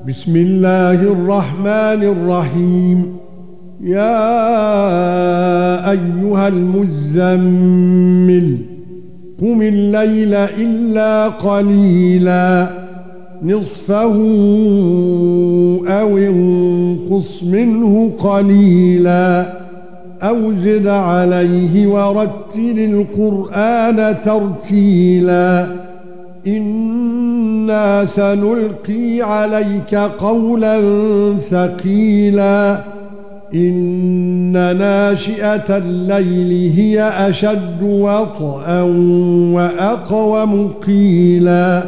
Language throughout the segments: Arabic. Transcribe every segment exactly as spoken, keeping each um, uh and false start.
بسم الله الرحمن الرحيم. يا ايها المزمل قم الليل الا قليلا نصفه او انقص منه قليلا او زد عليه ورتل القرآن ترتيلا. إنا سنلقي عليك قولا ثقيلا إن ناشئة الليل هي أشد وطئا وأقوم قيلا.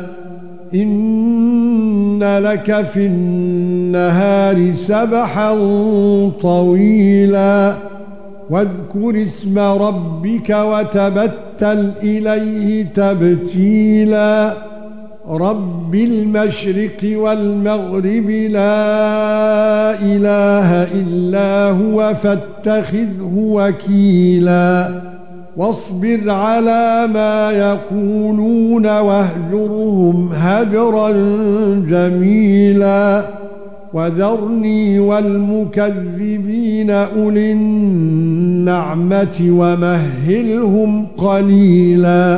إن لك في النهار سبحا طويلا واذكر اسم ربك وتبتل إليه تبتيلا. رب المشرق والمغرب لا إله إلا هو فاتخذه وكيلا. واصبر على ما يقولون واهجرهم هجرا جميلا. وذرني والمكذبين أولي النعمة ومهلهم قليلا.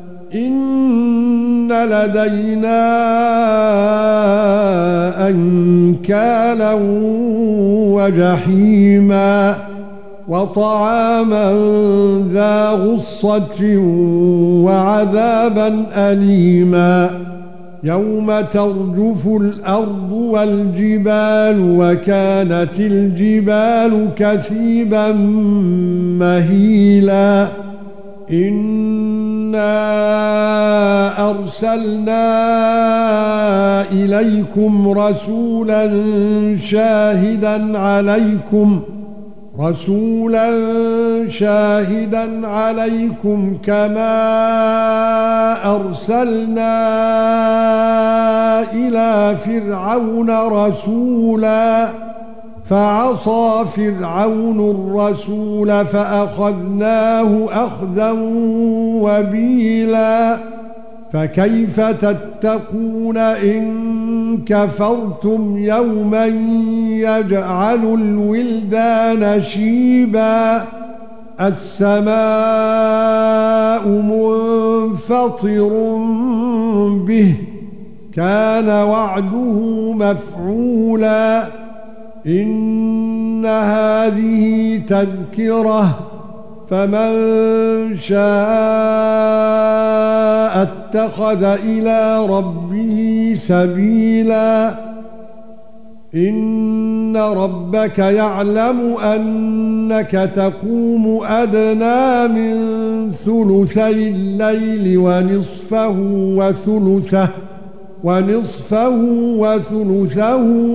إن لدينا أنكالا وجحيما وطعاما ذا غصة وعذابا أليما يوم ترجف الأرض والجبال وكانت الجبال كثيبا مهيلا. إنا أرسلنا إليكم رسولا شاهدا عليكم رسولا شاهدا عليكم كما أرسلنا إلى فرعون رسولا فعصى فرعون الرسول فأخذناه أخذا وبيلا. فكيف تتقون إن كفرتم يوما يجعل الولدان شيبا. السماء منفطر به كان وعده مفعولا. إن هذه تذكرة فمن شاء اتخذ إلى ربه سبيلا. إن ربك يعلم أنك تقوم أدنى من ثلثي الليل ونصفه وثلثه ونصفه وثلثه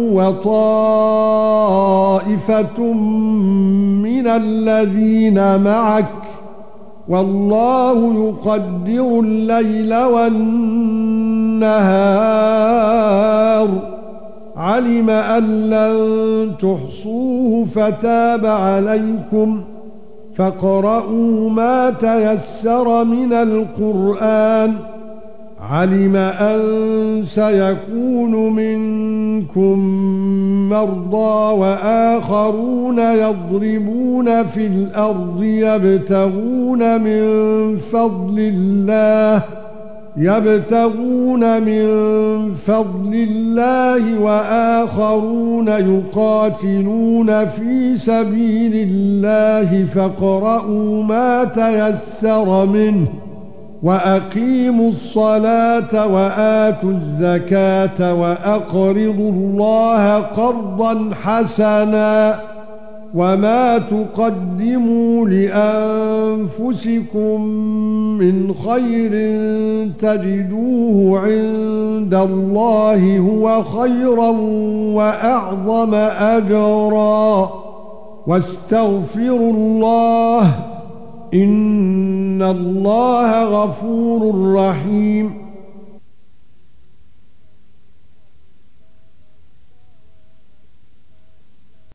وطائفة من الذين معك والله يقدر الليل والنهار علم أن لن تحصوه فتاب عليكم فاقرؤوا ما تيسر من القرآن. علم أن سيكون منكم مرضى وآخرون يضربون في الأرض يبتغون من فضل الله يبتغون من فضل الله وآخرون يقاتلون في سبيل الله فاقرؤوا ما تيسر منه وأقيموا الصلاة وآتوا الزكاة وأقرضوا الله قرضا حسنا وما تقدموا لأنفسكم من خير تجدوه عند الله هو خيرا وأعظم أجرا. واستغفروا الله إن الله غفور رحيم.